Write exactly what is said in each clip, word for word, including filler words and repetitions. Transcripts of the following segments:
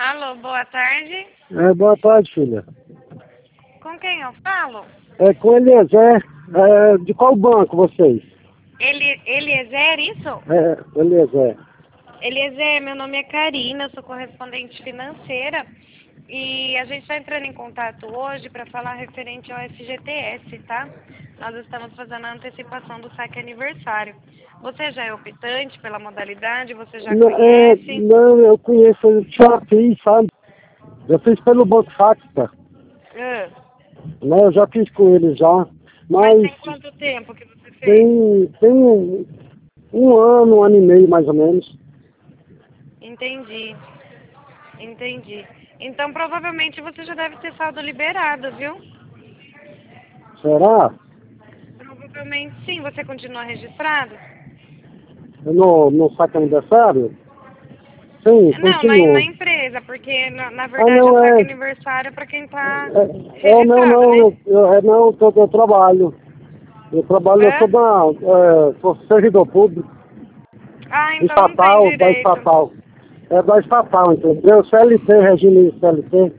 Alô, boa tarde. É, boa tarde, filha. Com quem eu falo? É com Eliezer. É, de qual banco vocês? Ele, Eliezer, isso? É, Eliezer. Eliezer, meu nome é Karina, eu sou correspondente financeira e a gente está entrando em contato hoje para falar referente ao F G T S, tá? Nós estamos fazendo a antecipação do saque aniversário. Você já é optante pela modalidade? Você já Não, é, conhece? não, eu conheço, eu já fiz, sabe? Eu fiz pelo Banco Facta, Ah, né? Eu já fiz com ele já. mas Mas tem quanto tempo que você fez? tem, tem um, um ano, um ano e meio mais ou menos. Entendi, entendi. Então provavelmente você já deve ter saldo liberado, viu? Será? Provavelmente sim, você continua registrado? No, no saque aniversário? Sim, Não, na, na continuo. empresa, porque na, na Ah, verdade o não, saque é. aniversário é para quem está É, é não, registrado, não, né? eu, eu, é, não, eu, eu trabalho. Eu trabalho, eu sou Hã? da, é, sou servidor público, Ah, então não tem estatal, da direito. estatal. É da estatal, entendeu? C L T, regime C L T.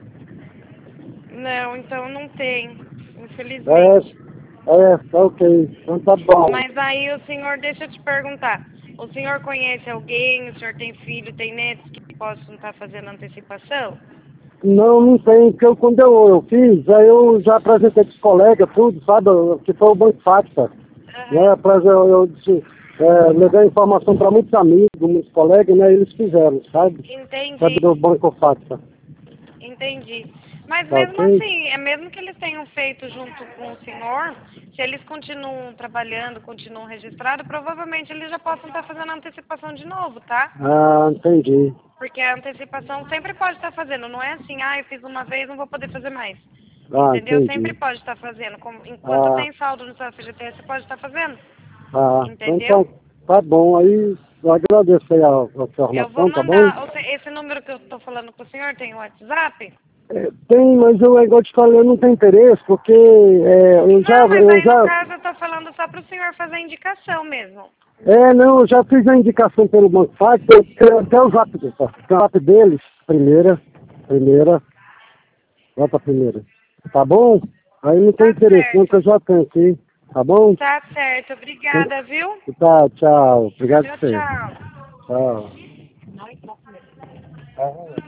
Não, então não tem, É, infelizmente. é, tá ok, então tá bom. Mas aí o senhor, deixa eu te perguntar, o senhor conhece alguém, o senhor tem filho, tem netos que possam estar fazendo antecipação? Não, não tem, porque eu, quando eu, eu fiz, aí eu já apresentei pros colegas, tudo, sabe, que foi o Banco Facta. Né, Aham, apres- eu, eu disse, é, levei a informação para muitos amigos, muitos colegas, né, eles fizeram, sabe? entendi. Sabe, do Banco Facta, Entendi. Mas tá mesmo ok? assim, é mesmo que eles tenham feito junto com o senhor, se eles continuam trabalhando, continuam registrados, provavelmente eles já possam estar fazendo a antecipação de novo, tá? Ah, entendi. Porque a antecipação sempre pode estar fazendo, não é assim, ah, eu fiz uma vez, não vou poder fazer mais. Ah, Entendeu? Sempre entendi. pode estar fazendo. Como- Enquanto Ah, tem saldo no seu F G T S, pode estar fazendo. ah, então Entendeu? tá, tá bom, aí eu agradeço aí a, a Eu vou informação, tá bom? mandar, o se- esse número que eu estou falando com o senhor tem o WhatsApp? É, tem, mas eu, igual eu te falei, eu não tenho interesse, porque é, eu já, Não, mas eu aí no já, caso eu estou falando só para o senhor fazer a indicação mesmo. é, não, eu já fiz a indicação pelo Banco Facta, eu tenho até o zap, tá? O zap deles, primeira, primeira, bota a primeira, tá bom? Aí não tem Tá interesse, não, que certo. eu já tenho aqui, tá bom? Tá certo. Obrigada, viu? Tá, tchau, obrigado Tchau, por você, tchau. tchau. Ah,